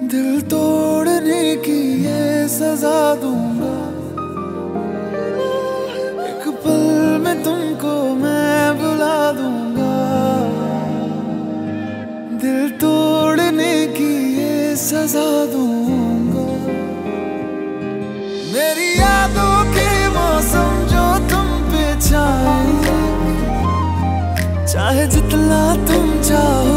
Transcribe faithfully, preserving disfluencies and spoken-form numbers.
दिल तोड़ने की ये सजा दूंगा, एक पल में तुमको मैं बुला दूंगा। दिल तोड़ने की ये सजा दूंगा। मेरी यादों के मौसम जो तुम पे छाए, चाहे जितना तुम चाहो